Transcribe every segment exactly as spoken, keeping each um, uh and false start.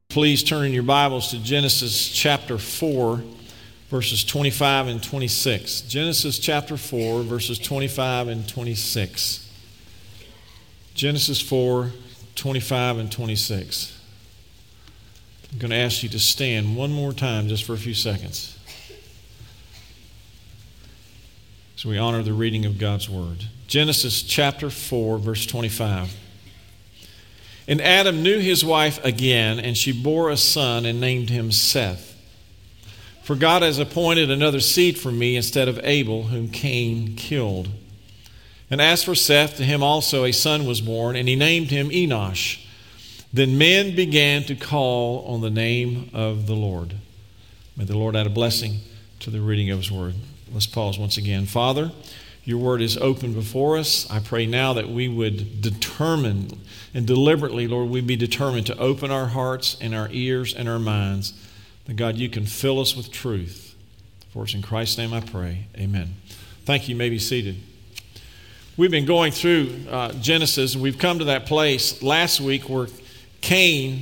Please turn in your Bibles to Genesis chapter four, verses twenty-five and twenty-six. Genesis chapter four, verses twenty-five and twenty-six. Genesis four, twenty-five and twenty-six. I'm going to ask you to stand one more time just for a few seconds as we honor the reading of God's Word. Genesis chapter four, verse twenty-five. And Adam knew his wife again, and she bore a son and named him Seth. For God has appointed another seed for me instead of Abel, whom Cain killed. And as for Seth, to him also a son was born, and he named him Enosh. Then men began to call on the name of the Lord. May the Lord add a blessing to the reading of His Word. Let's pause once again. Father, your Word is open before us. I pray now that we would determine and deliberately, Lord, we be determined to open our hearts and our ears and our minds, that God, you can fill us with truth. For it's in Christ's name I pray. Amen. Thank you. You may be seated. We've been going through uh, Genesis, and we've come to that place last week where Cain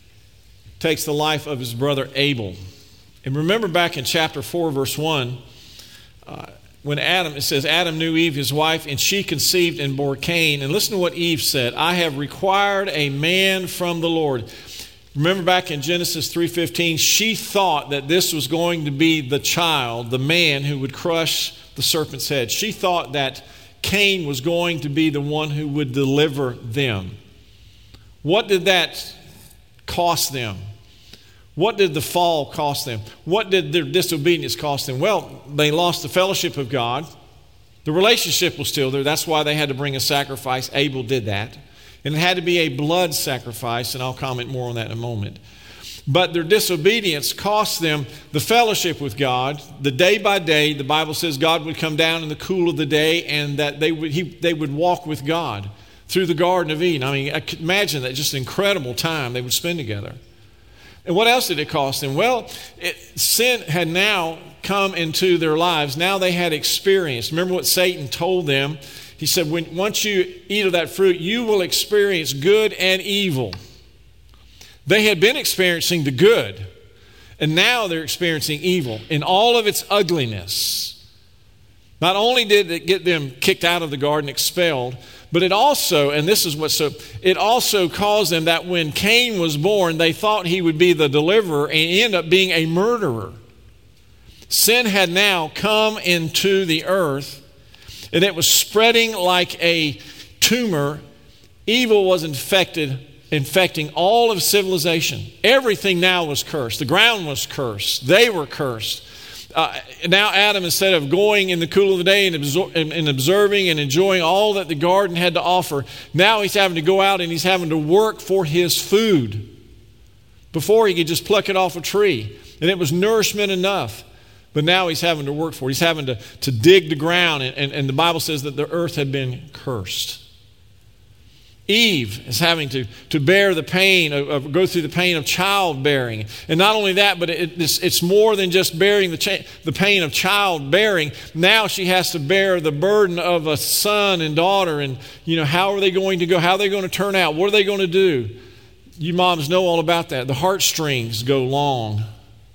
takes the life of his brother Abel. And remember back in chapter four, verse one, uh, when Adam, it says, Adam knew Eve, his wife, and she conceived and bore Cain. And listen to what Eve said, I have required a man from the Lord. Remember back in Genesis three fifteen, she thought that this was going to be the child, the man who would crush the serpent's head. She thought that Cain was going to be the one who would deliver them. What did that cost them? What did the fall cost them? What did their disobedience cost them? Well, they lost the fellowship of God. The relationship was still there. That's why they had to bring a sacrifice. Abel did that. And it had to be a blood sacrifice, and I'll comment more on that in a moment. But their disobedience cost them the fellowship with God. The day by day, the Bible says God would come down in the cool of the day, and that they would, he, they would walk with God through the Garden of Eden. I mean, I could imagine that, just an incredible time they would spend together. And what else did it cost them? Well, it, sin had now come into their lives. Now they had experience. Remember what Satan told them? He said, when, once you eat of that fruit, you will experience good and evil. They had been experiencing the good, and now they're experiencing evil in all of its ugliness. Not only did it get them kicked out of the garden, expelled, but it also, and this is what so, it also caused them that when Cain was born, they thought he would be the deliverer, and he ended up being a murderer. Sin had now come into the earth, and it was spreading like a tumor. Evil was infected, infecting all of civilization. Everything now was cursed. The ground was cursed. They were cursed. Uh, now Adam, instead of going in the cool of the day and, absor- and, and observing and enjoying all that the garden had to offer, now he's having to go out and he's having to work for his food. Before he could just pluck it off a tree, and it was nourishment enough. But now he's having to work for it. He's having to, to dig the ground, and, and, and the Bible says that the earth had been cursed. Eve is having to, to bear the pain, of, of, go through the pain of childbearing. And not only that, but it, it's, it's more than just bearing the, cha- the pain of childbearing. Now she has to bear the burden of a son and daughter. And, you know, how are they going to go? How are they going to turn out? What are they going to do? You moms know all about that. The heartstrings go long.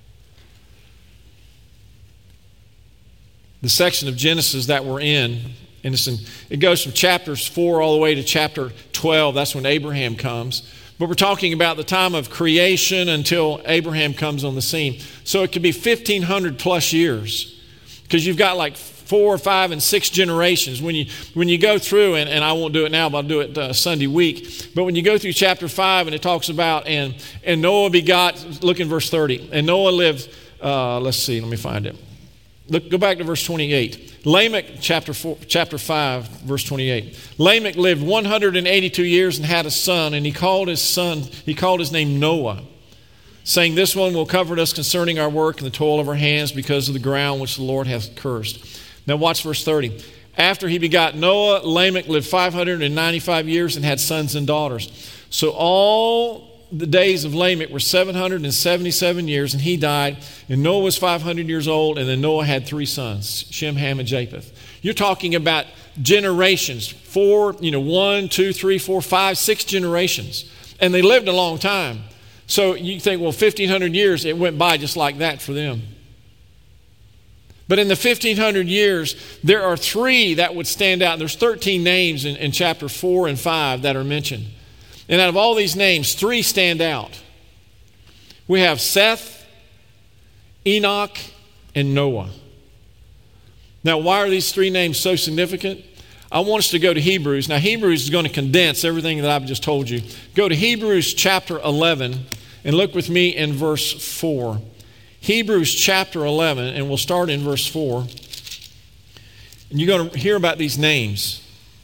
The section of Genesis that we're in, and it's in, it goes from chapters four all the way to chapter twelve. That's when Abraham comes. But we're talking about the time of creation until Abraham comes on the scene. So it could be fifteen hundred plus years, because you've got like four, five, and six generations. When you when you go through, and, and I won't do it now, but I'll do it uh, Sunday week. But when you go through chapter five, and it talks about, and, and Noah begot, look in verse thirty. And Noah lived, uh, let's see, let me find it. Look, go back to verse twenty-eight. Lamech, chapter four, chapter five, verse twenty-eight. Lamech lived one hundred eighty-two years and had a son, and he called his son, he called his name Noah, saying, this one will comfort us concerning our work and the toil of our hands because of the ground which the Lord hath cursed. Now watch verse thirty. After he begot Noah, Lamech lived five hundred ninety-five years and had sons and daughters. So all the days of Lamech were seven hundred seventy-seven years, and he died. And Noah was five hundred years old, and then Noah had three sons, Shem, Ham, and Japheth. You're talking about generations, four, you know, one, two, three, four, five, six generations. And they lived a long time. So you think, well, fifteen hundred years, it went by just like that for them. But in the fifteen hundred years, there are three that would stand out. There's thirteen names in, in chapter four and five that are mentioned. And out of all these names, three stand out. We have Seth, Enoch, and Noah. Now, why are these three names so significant? I want us to go to Hebrews. Now, Hebrews is going to condense everything that I've just told you. Go to Hebrews chapter eleven and look with me in verse four. Hebrews chapter eleven, and we'll start in verse four. And you're going to hear about these names.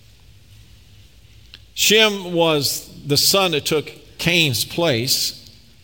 Shem was the son that took Cain's place.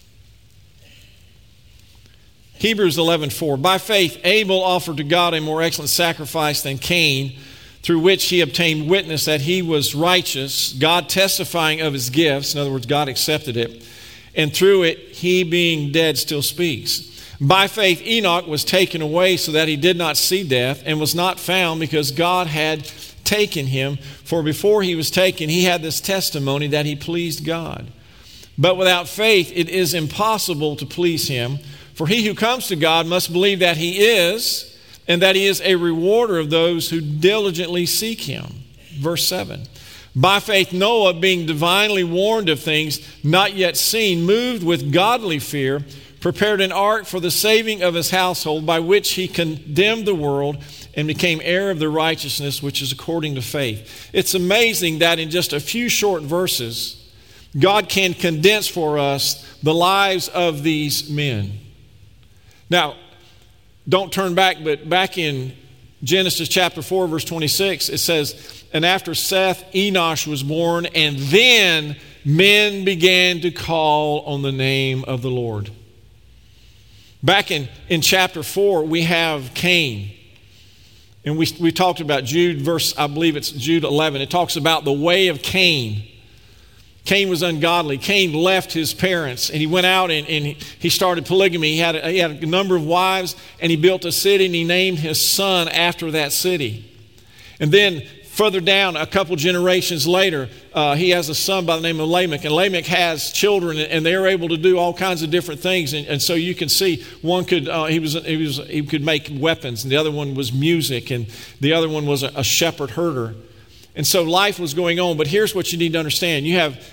Hebrews eleven four. By faith, Abel offered to God a more excellent sacrifice than Cain, through which he obtained witness that he was righteous, God testifying of his gifts. In other words, God accepted it. And through it, he being dead still speaks. By faith, Enoch was taken away so that he did not see death, and was not found because God had taken him. For before he was taken, he had this testimony that he pleased God. But without faith, it is impossible to please him. For he who comes to God must believe that he is, and that he is a rewarder of those who diligently seek him. Verse seven. By faith, Noah, being divinely warned of things not yet seen, moved with godly fear, prepared an ark for the saving of his household, by which he condemned the world and became heir of the righteousness which is according to faith. It's amazing that in just a few short verses, God can condense for us the lives of these men. Now, don't turn back, but back in Genesis chapter four, verse twenty-six, it says, and after Seth, Enosh was born, and then men began to call on the name of the Lord. Back in, in chapter four, we have Cain. And we, we talked about Jude, verse, I believe it's Jude eleven. It talks about the way of Cain. Cain was ungodly. Cain left his parents and he went out and, and he started polygamy. He had, a, he had a number of wives and he built a city and he named his son after that city. And then further down, a couple generations later, uh, he has a son by the name of Lamech. And Lamech has children and they're able to do all kinds of different things. And, and so you can see one could, uh, he, was, he, was, he could make weapons, and the other one was music, and the other one was a, a shepherd herder. And so life was going on, but here's what you need to understand. You have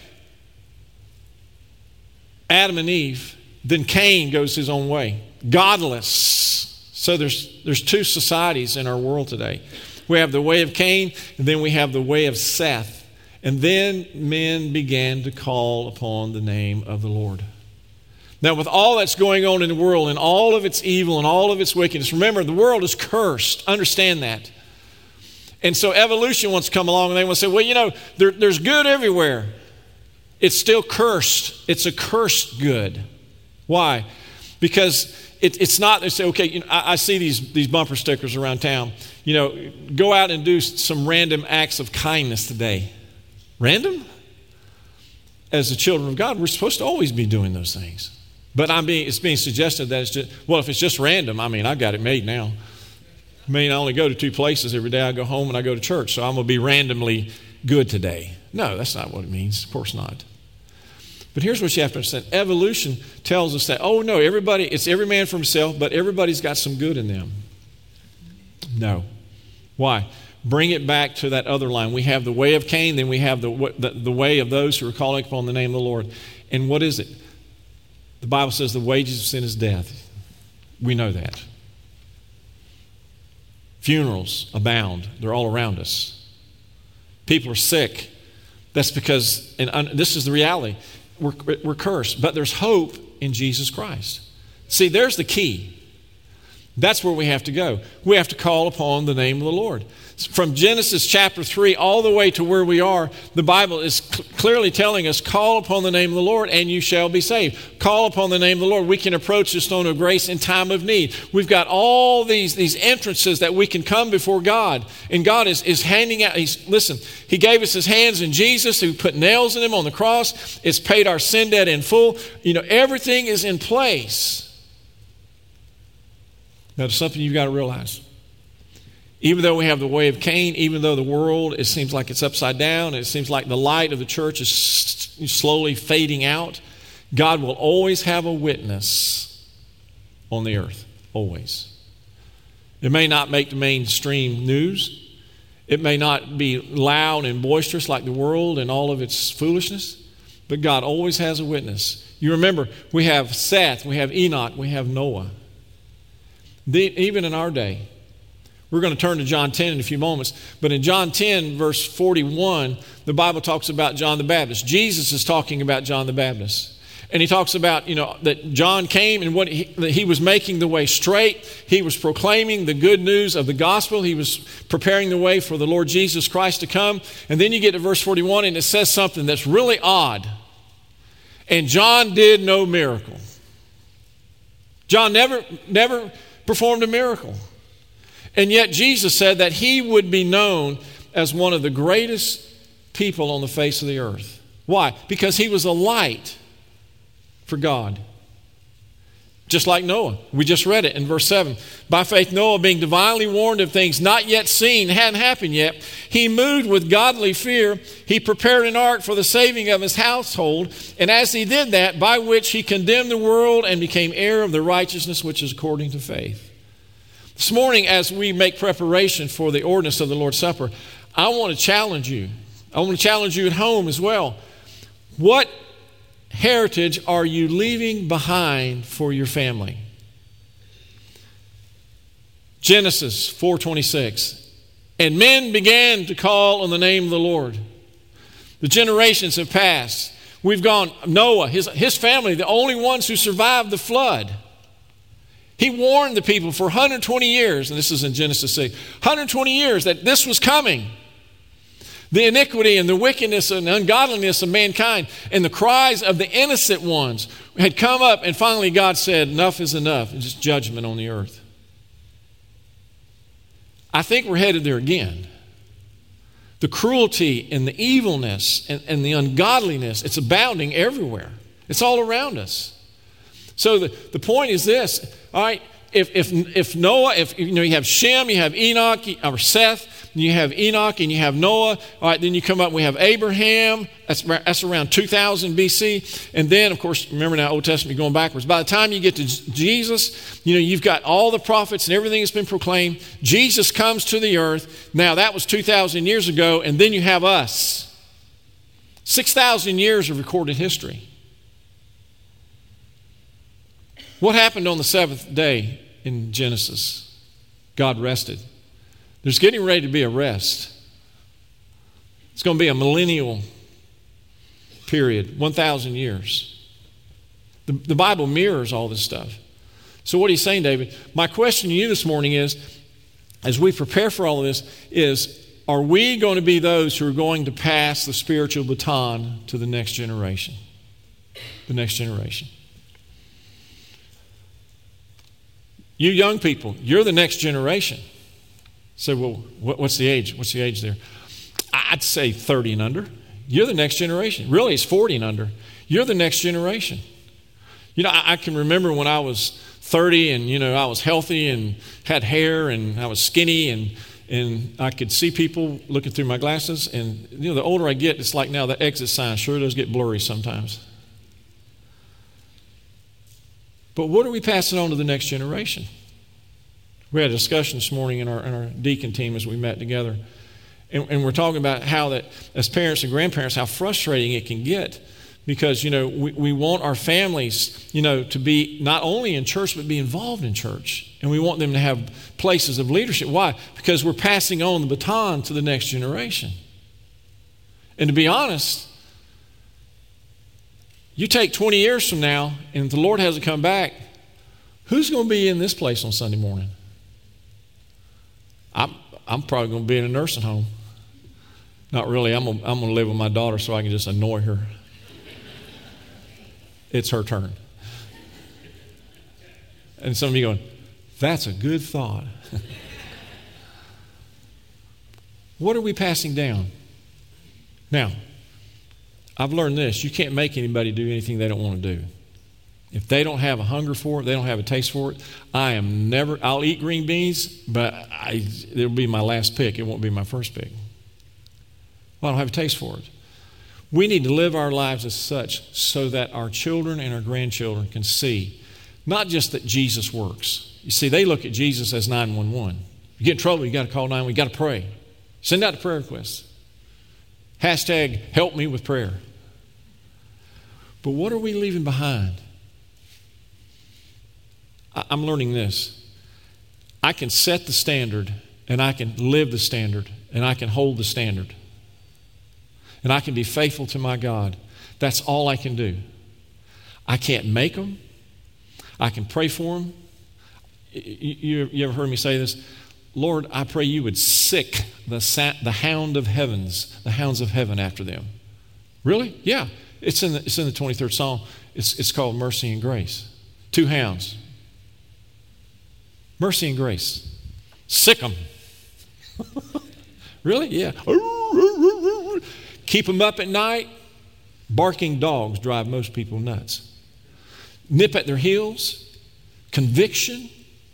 Adam and Eve, then Cain goes his own way. Godless. So there's there's two societies in our world today. We have the way of Cain, and then we have the way of Seth. And then men began to call upon the name of the Lord. Now, with all that's going on in the world and all of its evil and all of its wickedness, remember, the world is cursed. Understand that. And so evolution wants to come along and they want to say, well, you know, there, there's good everywhere. It's still cursed. It's a cursed good. Why? Because it, it's not, they say, okay, you know, I, I see these, these bumper stickers around town. You know, go out and do some random acts of kindness today. Random? As the children of God, we're supposed to always be doing those things. But I'm being, it's being suggested that it's just, well, if it's just random, I mean, I've got it made now. I mean, I only go to two places every day. I go home and I go to church, so I'm going to be randomly good today. No, that's not what it means. Of course not. But here's what you have to understand. Evolution tells us that, oh, no, everybody, it's every man for himself, but everybody's got some good in them. No. Why? Bring it back to that other line. We have the way of Cain, then we have the, the, the way of those who are calling upon the name of the Lord. And what is it? The Bible says the wages of sin is death. We know that. Funerals abound. They're all around us. People are sick. That's because, and un, this is the reality, we're, we're cursed. But there's hope in Jesus Christ. See, there's the key. That's where we have to go. We have to call upon the name of the Lord. From Genesis chapter three all the way to where we are, the Bible is cl- clearly telling us, call upon the name of the Lord and you shall be saved. Call upon the name of the Lord. We can approach the throne of grace in time of need. We've got all these, these entrances that we can come before God. And God is, is handing out, he's, listen, He gave us His hands in Jesus, who put nails in Him on the cross. It's paid our sin debt in full. You know, everything is in place. Now, there's something you've got to realize. Even though we have the way of Cain, even though the world, it seems like it's upside down, it seems like the light of the church is slowly fading out, God will always have a witness on the earth. Always. It may not make the mainstream news. It may not be loud and boisterous like the world and all of its foolishness, but God always has a witness. You remember, we have Seth, we have Enoch, we have Noah. The, even in our day, we're going to turn to John ten in a few moments, but in John ten, verse forty-one, the Bible talks about John the Baptist. Jesus is talking about John the Baptist. And he talks about, you know, that John came and what he, that he was making the way straight. He was proclaiming the good news of the gospel. He was preparing the way for the Lord Jesus Christ to come. And then you get to verse forty-one and it says something that's really odd. And John did no miracle. John never, never performed a miracle. And yet Jesus said that he would be known as one of the greatest people on the face of the earth. Why? Because he was a light for God. Just like Noah. We just read it in verse seven. By faith Noah, being divinely warned of things not yet seen, hadn't happened yet, he moved with godly fear. He prepared an ark for the saving of his household. And as he did that, by which he condemned the world and became heir of the righteousness which is according to faith. This morning, as we make preparation for the ordinance of the Lord's Supper, I want to challenge you. I want to challenge you at home as well. What heritage are you leaving behind for your family? Genesis four twenty-six. And men began to call on the name of the Lord. The generations have passed. We've gone, Noah, his, his family, the only ones who survived the flood. He warned the people for one hundred twenty years, and this is in Genesis six, one hundred twenty years that this was coming. The iniquity and the wickedness and ungodliness of mankind and the cries of the innocent ones had come up, and finally God said, enough is enough. It's just judgment on the earth. I think we're headed there again. The cruelty and the evilness and, and the ungodliness, it's abounding everywhere. It's all around us. So the, the point is this, all right, if if if Noah, if you know you have Shem, you have Enoch, or Seth, you have Enoch and you have Noah, all right, then you come up and we have Abraham, that's, that's around two thousand B C, and then of course, remember now Old Testament going backwards. By the time you get to Jesus, you know, you've got all the prophets and everything that's been proclaimed. Jesus comes to the earth. Now that was two thousand years ago, and then you have us. six thousand years of recorded history. What happened on the seventh day in Genesis? God rested. There's getting ready to be a rest. It's going to be a millennial period, one thousand years. The, the Bible mirrors all this stuff. So what are you saying, David? My question to you this morning is, as we prepare for all of this, is are we going to be those who are going to pass the spiritual baton to the next generation? The next generation. You young people, you're the next generation. So, well, what's the age? What's the age there? I'd say thirty and under. You're the next generation. Really, it's forty and under. You're the next generation. You know, I, I can remember when I was thirty and, you know, I was healthy and had hair and I was skinny and and I could see people looking through my glasses. And, you know, the older I get, it's like now the exit sign sure does get blurry sometimes. But what are we passing on to the next generation? We had a discussion this morning in our, in our deacon team as we met together. And, and we're talking about how that as parents and grandparents, how frustrating it can get. Because, you know, we, we want our families, you know, to be not only in church, but be involved in church. And we want them to have places of leadership. Why? Because we're passing on the baton to the next generation. And to be honest, you take twenty years from now, and if the Lord hasn't come back, who's going to be in this place on Sunday morning? I'm, I'm probably going to be in a nursing home. Not really. I'm going, I'm going to live with my daughter so I can just annoy her. It's her turn. And some of you going, that's a good thought. What are we passing down? Now, I've learned this. You can't make anybody do anything they don't want to do. If they don't have a hunger for it, they don't have a taste for it, I am never, I'll eat green beans, but I, it'll be my last pick. It won't be my first pick. Well, I don't have a taste for it. We need to live our lives as such so that our children and our grandchildren can see not just that Jesus works. You see, they look at Jesus as nine one one. You get in trouble, you got to call nine one one. You got to pray. Send out the prayer requests. Hashtag help me with prayer. But what are we leaving behind? I'm learning this. I can set the standard, and I can live the standard, and I can hold the standard. And I can be faithful to my God. That's all I can do. I can't make them. I can pray for them. You, you ever heard me say this? Lord, I pray you would sick the, the hound of heavens, the hounds of heaven after them. Really? Yeah. It's in the, it's in the twenty-third Psalm. It's, it's called Mercy and Grace. Two hounds. Mercy and grace. Sick them. Really? Yeah. Keep them up at night. Barking dogs drive most people nuts. Nip at their heels. Conviction.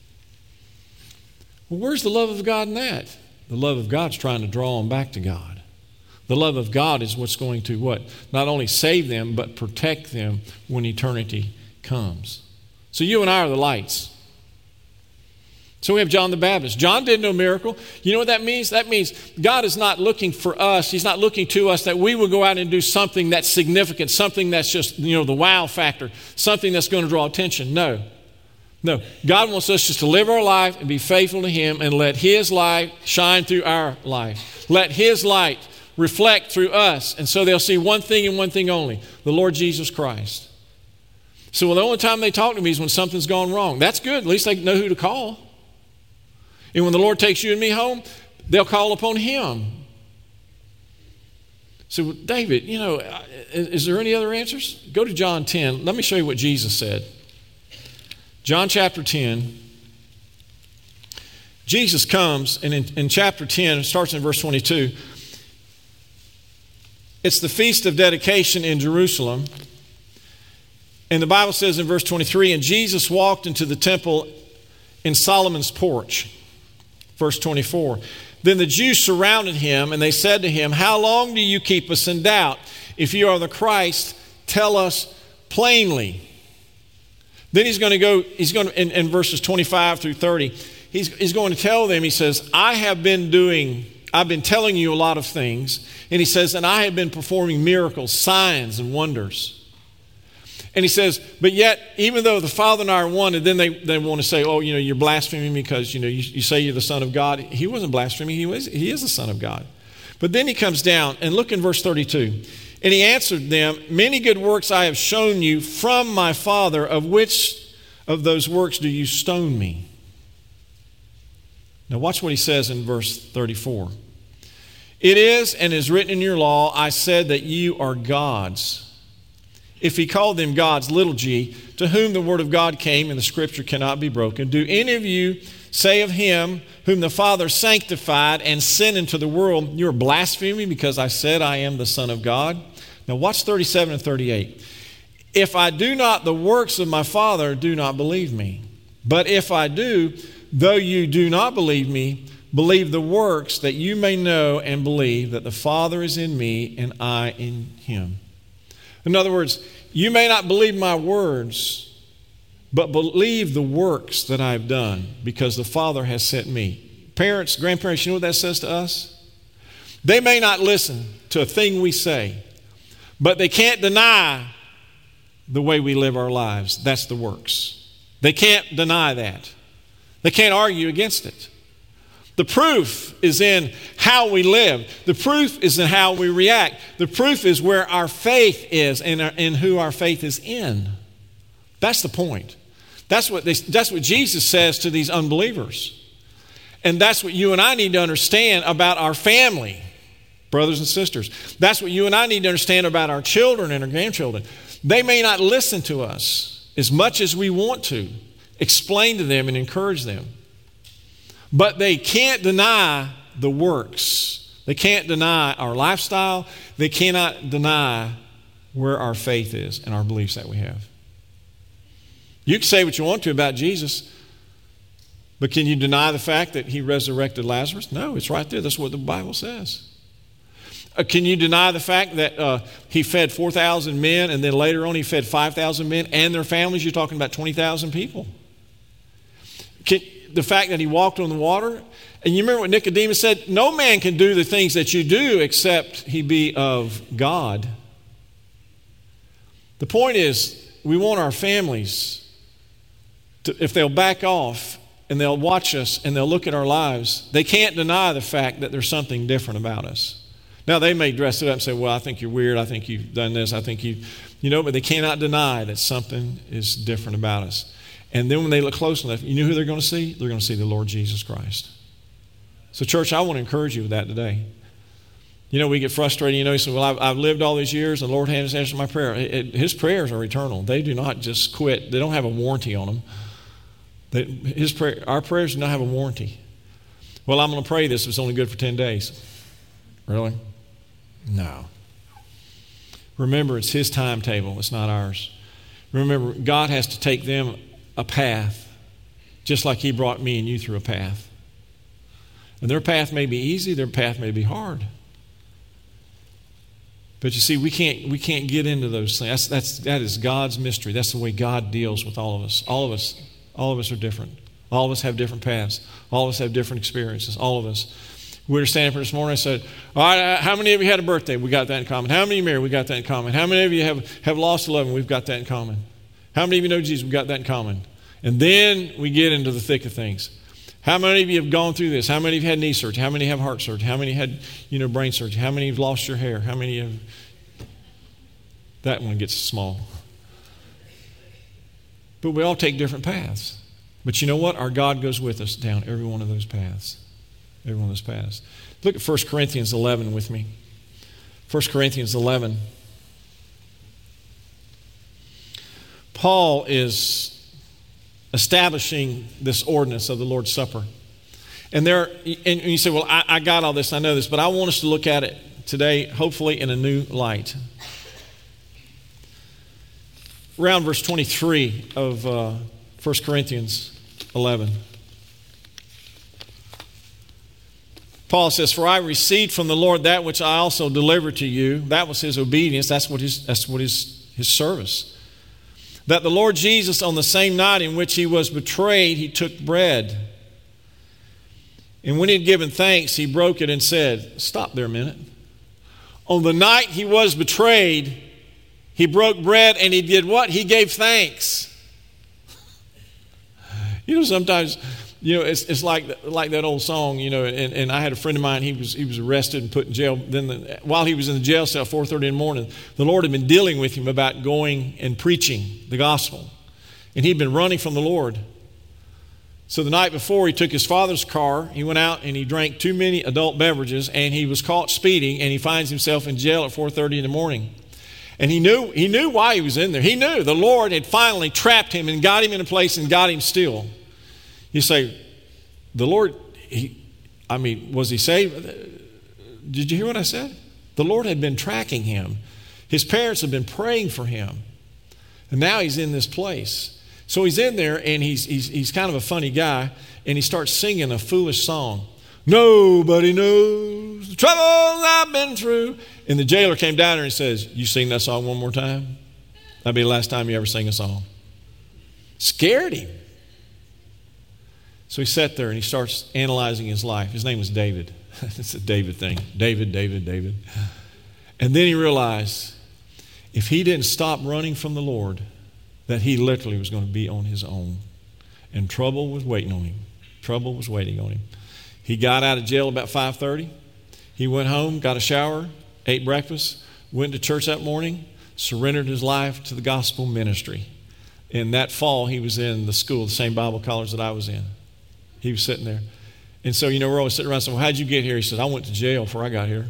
Well, where's the love of God in that? The love of God's trying to draw them back to God. The love of God is what's going to what? Not only save them, but protect them when eternity comes. So you and I are the lights. So we have John the Baptist. John did no miracle. You know what that means? That means God is not looking for us. He's not looking to us that we will go out and do something that's significant, something that's just, you know, the wow factor, something that's going to draw attention. No. No. God wants us just to live our life and be faithful to Him and let His light shine through our life. Let His light reflect through us. And so they'll see one thing and one thing only, the Lord Jesus Christ. So well, the only time they talk to me is when something's gone wrong. That's good. At least they know who to call. And when the Lord takes you and me home, they'll call upon Him. So, David, you know, is, is there any other answers? Go to John ten. Let me show you what Jesus said. John chapter ten. Jesus comes, and in, in chapter ten, it starts in verse twenty-two. It's the Feast of Dedication in Jerusalem. And the Bible says in verse twenty-three, and Jesus walked into the temple in Solomon's porch. Verse twenty-four, then the Jews surrounded him, and they said to him, how long do you keep us in doubt? If you are the Christ, tell us plainly. Then he's going to go, he's going to, in, in verses twenty-five through thirty, he's, he's going to tell them, he says, I have been doing, I've been telling you a lot of things. And he says, and I have been performing miracles, signs, and wonders. And he says, but yet, even though the Father and I are one, and then they, they want to say, oh, you know, you're blaspheming because, you know, you, you say you're the Son of God. He wasn't blaspheming. He was, he is the Son of God. But then he comes down, and look in verse thirty-two. And he answered them, many good works I have shown you from my Father. Of which of those works do you stone me? Now watch what he says in verse thirty-four. It is and is written in your law, I said that you are gods. If he called them gods, little g, to whom the word of God came and the scripture cannot be broken, do any of you say of him whom the Father sanctified and sent into the world, you are blaspheming because I said I am the Son of God? Now watch thirty-seven and thirty-eight. If I do not the works of my Father, do not believe me. But if I do, though you do not believe me, believe the works, that you may know and believe that the Father is in me and I in him. In other words, you may not believe my words, but believe the works that I've done because the Father has sent me. Parents, grandparents, you know what that says to us? They may not listen to a thing we say, but they can't deny the way we live our lives. That's the works. They can't deny that. They can't argue against it. The proof is in how we live. The proof is in how we react. The proof is where our faith is and in who our faith is in. That's the point. That's what, they, that's what Jesus says to these unbelievers. And that's what you and I need to understand about our family, brothers and sisters. That's what you and I need to understand about our children and our grandchildren. They may not listen to us as much as we want to explain to them and encourage them. But they can't deny the works. They can't deny our lifestyle. They cannot deny where our faith is and our beliefs that we have. You can say what you want to about Jesus, but can you deny the fact that he resurrected Lazarus? No, it's right there. That's what the Bible says. Uh, can you deny the fact that uh, he fed four thousand men and then later on he fed five thousand men and their families? You're talking about twenty thousand people. Can, the fact that he walked on the water. And you remember what Nicodemus said? No man can do the things that you do except he be of God. The point is, we want our families, to, if they'll back off and they'll watch us and they'll look at our lives, they can't deny the fact that there's something different about us. Now, they may dress it up and say, well, I think you're weird. I think you've done this. I think you, you know, but they cannot deny that something is different about us. And then when they look close enough, you know who they're going to see? They're going to see the Lord Jesus Christ. So, church, I want to encourage you with that today. You know, we get frustrated. You know, you say, well, I've, I've lived all these years, and the Lord has answered my prayer. It, it, his prayers are eternal. They do not just quit. They don't have a warranty on them. They, his prayer, our prayers do not have a warranty. Well, I'm going to pray this if it's only good for ten days. Really? No. Remember, it's his timetable. It's not ours. Remember, God has to take them a path, just like he brought me and you through a path. And their path may be easy, their path may be hard. But you see, we can't we can't get into those things. That's, that's, that is God's mystery. That's the way God deals with all of us. All of us, all of us are different. All of us have different paths. All of us have different experiences. All of us. We were standing up this morning. I said, all right, how many of you had a birthday? We got that in common. How many of you married? We got that in common. How many of you have, have lost a loved one? We've got that in common. How many of you know Jesus? We've got that in common. And then we get into the thick of things. How many of you have gone through this? How many of you had knee surgery? How many have heart surgery? How many had, you know, brain surgery? How many have lost your hair? How many have... That one gets small. But we all take different paths. But you know what? Our God goes with us down every one of those paths. Every one of those paths. Look at First Corinthians eleven with me. First Corinthians eleven. Paul is establishing this ordinance of the Lord's Supper. And there, and you say, well, I, I got all this, I know this, but I want us to look at it today, hopefully in a new light. Around verse twenty-three of uh, First Corinthians eleven. Paul says, for I received from the Lord that which I also delivered to you. That was his obedience. That's what his, that's what his, his service. That the Lord Jesus, on the same night in which he was betrayed, he took bread. And when he had given thanks, he broke it and said, stop there a minute. On the night he was betrayed, he broke bread and he did what? He gave thanks. You know, sometimes, you know, it's it's like like that old song, you know, and, and I had a friend of mine, he was he was arrested and put in jail. Then the, while he was in the jail cell at four thirty in the morning, the Lord had been dealing with him about going and preaching the gospel. And he'd been running from the Lord. So the night before, he took his father's car, he went out and he drank too many adult beverages, and he was caught speeding, and he finds himself in jail at four thirty in the morning. And he knew he knew why he was in there. He knew the Lord had finally trapped him and got him in a place and got him still. You say, the Lord, he, I mean, was he saved? Did you hear what I said? The Lord had been tracking him. His parents had been praying for him. And now he's in this place. So he's in there, and he's, he's, he's kind of a funny guy, and he starts singing a foolish song. Nobody knows the troubles I've been through. And the jailer came down there and says, you sing that song one more time? That'll be the last time you ever sing a song. Scared him. So he sat there and he starts analyzing his life. His name was David. It's a David thing. David, David, David. And then he realized if he didn't stop running from the Lord, that he literally was going to be on his own. And trouble was waiting on him. Trouble was waiting on him. He got out of jail about five thirty. He went home, got a shower, ate breakfast, went to church that morning, surrendered his life to the gospel ministry. And that fall, he was in the school, the same Bible college that I was in. He was sitting there. And so, you know, we're always sitting around saying, well, how'd you get here? He said, I went to jail before I got here.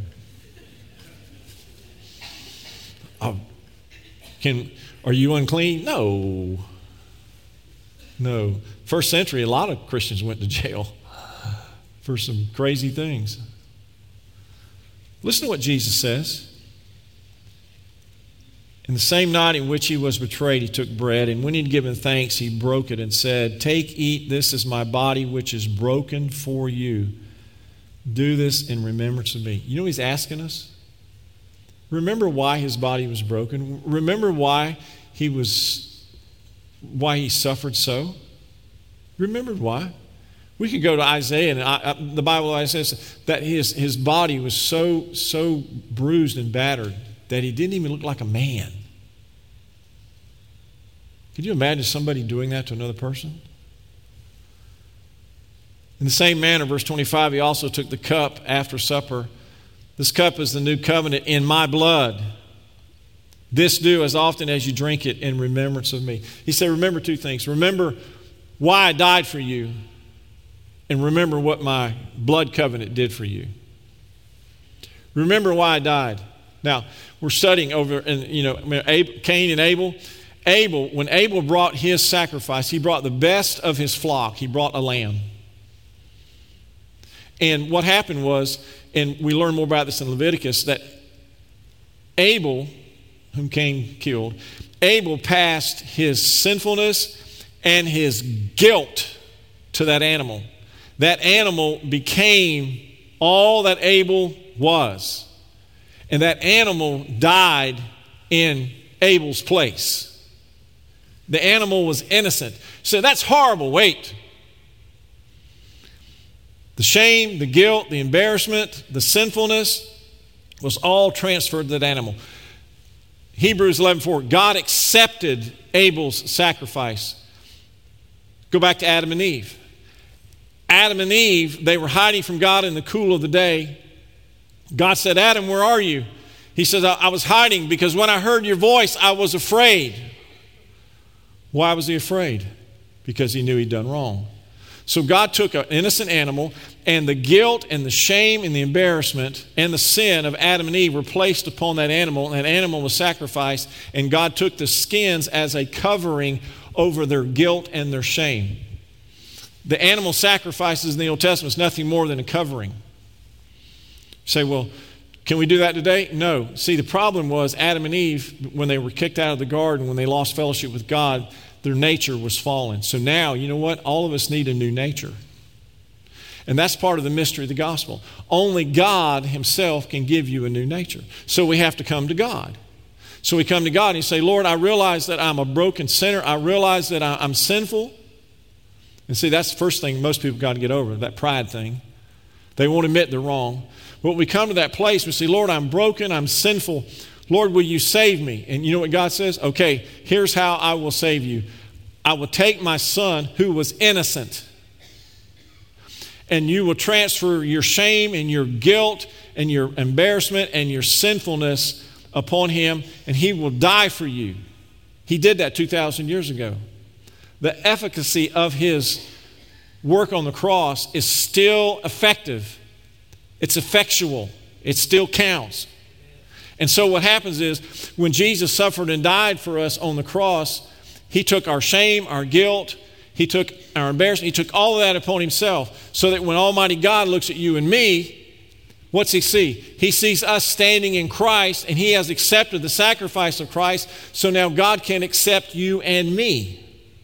Oh, can, are you unclean? No. No. First century, a lot of Christians went to jail for some crazy things. Listen to what Jesus says. In the same night in which he was betrayed, he took bread, and when he had given thanks, he broke it and said, take, eat, this is my body which is broken for you. Do this in remembrance of me. You know what he's asking us? Remember why his body was broken. Remember why he was, why he suffered so. Remember why. We could go to Isaiah, and I, I, the Bible Isaiah says that his, his body was so, so bruised and battered that he didn't even look like a man. Could you imagine somebody doing that to another person? In the same manner, verse twenty-five, he also took the cup after supper. This cup is the new covenant in my blood. This do as often as you drink it in remembrance of me. He said, remember two things. Remember why I died for you, and remember what my blood covenant did for you. Remember why I died. Now, we're studying over, and you know, Cain and Abel. Abel, when Abel brought his sacrifice, he brought the best of his flock. He brought a lamb. And what happened was, and we learn more about this in Leviticus, that Abel, whom Cain killed, Abel passed his sinfulness and his guilt to that animal. That animal became all that Abel was. And that animal died in Abel's place. The animal was innocent. So that's horrible. Wait. The shame, the guilt, the embarrassment, the sinfulness was all transferred to that animal. Hebrews eleven four, God accepted Abel's sacrifice. Go back to Adam and Eve. Adam and Eve, they were hiding from God in the cool of the day. God said, Adam, where are you? He says, I, I was hiding because when I heard your voice, I was afraid. Why was he afraid? Because he knew he'd done wrong. So God took an innocent animal, and the guilt and the shame and the embarrassment and the sin of Adam and Eve were placed upon that animal, and that animal was sacrificed, and God took the skins as a covering over their guilt and their shame. The animal sacrifices in the Old Testament is nothing more than a covering. You say, well, can we do that today? No. See, the problem was Adam and Eve, when they were kicked out of the garden, when they lost fellowship with God, their nature was fallen. So now, you know what? All of us need a new nature. And that's part of the mystery of the gospel. Only God himself can give you a new nature. So we have to come to God. So we come to God and you say, Lord, I realize that I'm a broken sinner. I realize that I'm sinful. And see, that's the first thing most people got to get over, that pride thing. They won't admit they're wrong. But we come to that place, we say, Lord, I'm broken, I'm sinful. Lord, will you save me? And you know what God says? Okay, here's how I will save you. I will take my son who was innocent, and you will transfer your shame and your guilt and your embarrassment and your sinfulness upon him, and he will die for you. He did that two thousand years ago. The efficacy of his work on the cross is still effective. It's effectual. It still counts. And so what happens is when Jesus suffered and died for us on the cross, he took our shame, our guilt, he took our embarrassment, he took all of that upon himself so that when Almighty God looks at you and me, what's he see? He sees us standing in Christ, and he has accepted the sacrifice of Christ, so now God can accept you and me.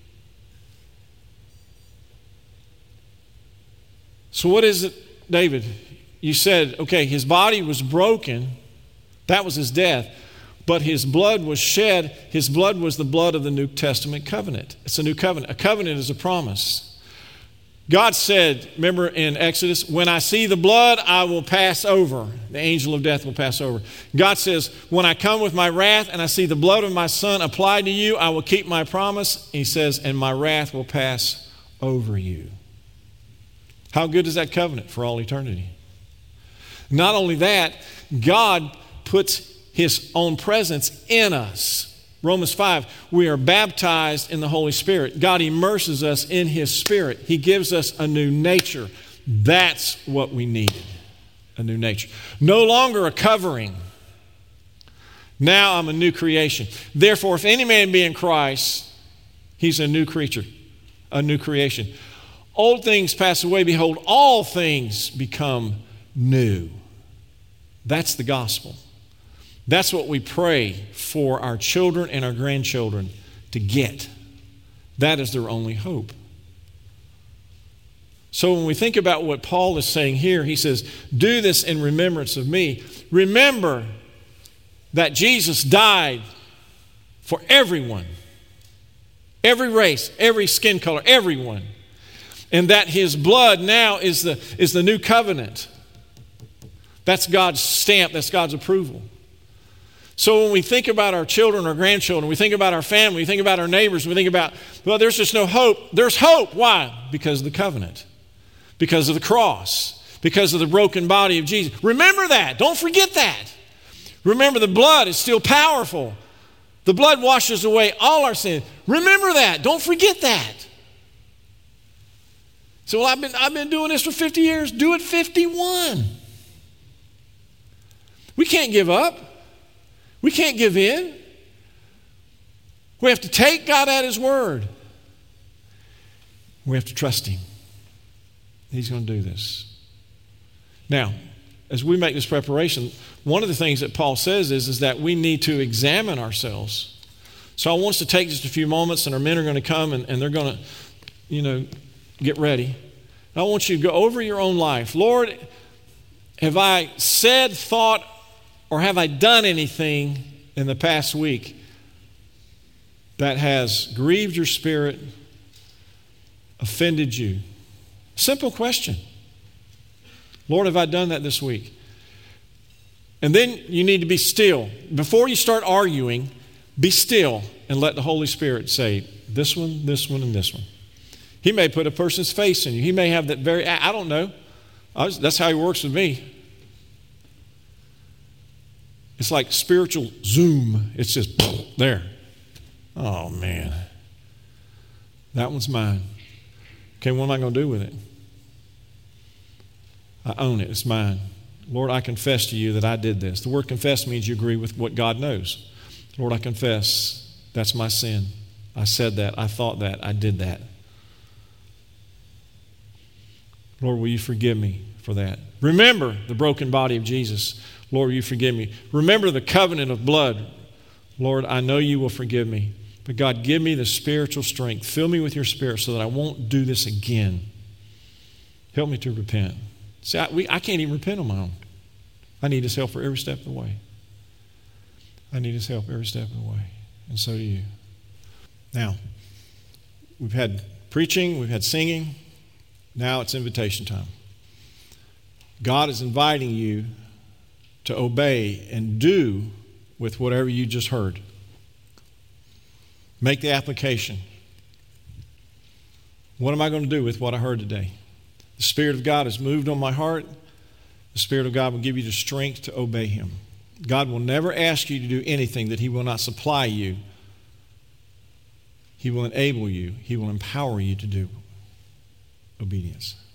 So what is it, David? You said, okay, his body was broken. That was his death. But his blood was shed. His blood was the blood of the New Testament covenant. It's a new covenant. A covenant is a promise. God said, remember in Exodus, when I see the blood, I will pass over. The angel of death will pass over. God says, when I come with my wrath and I see the blood of my son applied to you, I will keep my promise. He says, and my wrath will pass over you. How good is that covenant for all eternity? Not only that, God puts his own presence in us. Romans five, we are baptized in the Holy Spirit. God immerses us in his Spirit. He gives us a new nature. That's what we needed, a new nature. No longer a covering. Now I'm a new creation. Therefore, if any man be in Christ, he's a new creature, a new creation. Old things pass away. Behold, all things become new. That's the gospel. That's what we pray for our children and our grandchildren to get. That is their only hope. So when we think about what Paul is saying here, he says, do this in remembrance of me. Remember that Jesus died for everyone, every race, every skin color, everyone, and that his blood now is the, is the new covenant. That's God's stamp, that's God's approval. So when we think about our children, our grandchildren, we think about our family, we think about our neighbors, we think about, well, there's just no hope. There's hope. Why? Because of the covenant, because of the cross, because of the broken body of Jesus. Remember that. Don't forget that. Remember, the blood is still powerful. The blood washes away all our sins. Remember that. Don't forget that. So, well, I've been, I've been doing this for fifty years. Do it fifty-one. We can't give up. We can't give in. We have to take God at his word. We have to trust him. He's going to do this. Now, as we make this preparation, one of the things that Paul says is, is that we need to examine ourselves. So I want us to take just a few moments, and our men are going to come, and, and they're going to, you know, get ready. And I want you to go over your own life. Lord, have I said, thought, or have I done anything in the past week that has grieved your spirit, offended you? Simple question. Lord, have I done that this week? And then you need to be still. Before you start arguing, be still and let the Holy Spirit say, this one, this one, and this one. He may put a person's face in you. He may have that very, I don't know. I was, that's how he works with me. It's like spiritual zoom. It's just there. Oh, man. That one's mine. Okay, what am I going to do with it? I own it. It's mine. Lord, I confess to you that I did this. The word confess means you agree with what God knows. Lord, I confess that's my sin. I said that. I thought that. I did that. Lord, will you forgive me for that? Remember the broken body of Jesus. Lord, will you forgive me? Remember the covenant of blood. Lord, I know you will forgive me. But God, give me the spiritual strength. Fill me with your spirit so that I won't do this again. Help me to repent. See, I, we, I can't even repent on my own. I need his help for every step of the way. I need his help every step of the way. And so do you. Now, we've had preaching, we've had singing. Now it's invitation time. God is inviting you to obey and do with whatever you just heard. Make the application. What am I going to do with what I heard today? The Spirit of God has moved on my heart. The Spirit of God will give you the strength to obey him. God will never ask you to do anything that he will not supply you. He will enable you. He will empower you to do obedience.